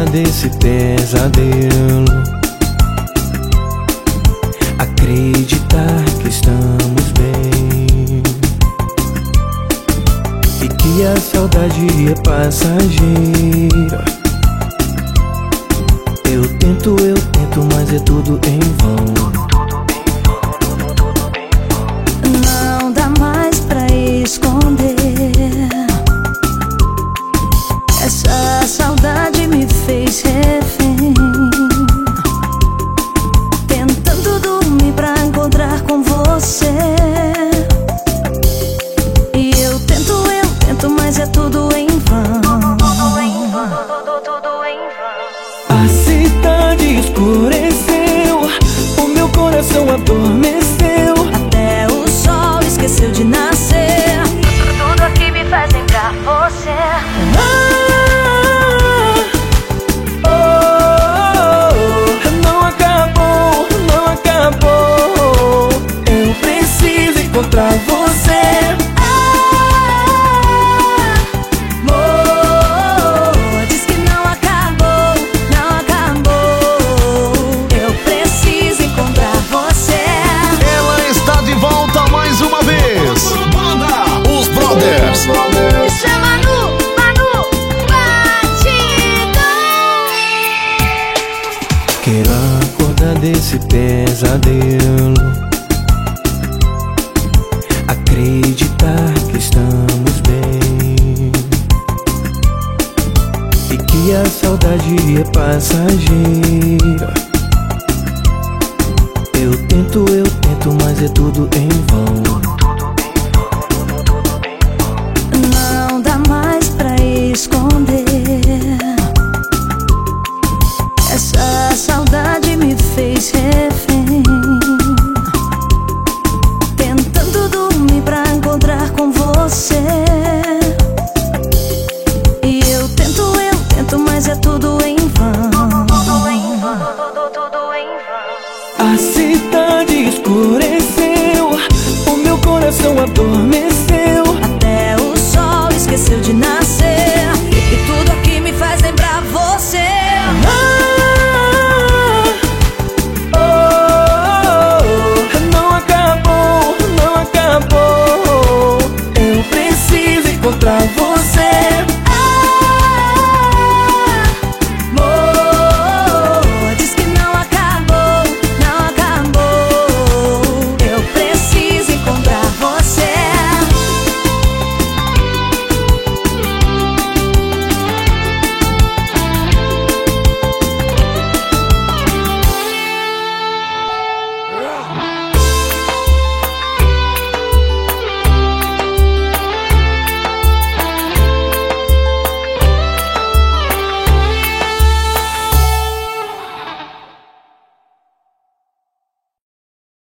acordar desse pesadelo, acreditar que estamos bem e que a saudade é passageira. Eu tento, mas é tudo em vão. Não dá mais pra esconder. Essa saudade me fez refém, tentando dormir pra encontrar com você. E eu tento, mas é tudo em vão. A cidade escureceu, o meu coração adormeceu. Até o sol esqueceu de nascer. Tudo aqui me faz lembrar você. Não acabou, não acabou. Eu preciso encontrar você. Diz que não acabou, não acabou. Eu preciso encontrar você. Ela está de volta mais uma vez. Banda Os Brothers. Chama Manu Batidão. Quero acordar desse pesadelo, acreditar que estamos bem e que a saudade é passageira. Eu tento, mas é tudo em vão. Não dá mais pra esconder. Essa saudade me fez refém, tentando dormir pra encontrar com você. E eu tento, mas é tudo em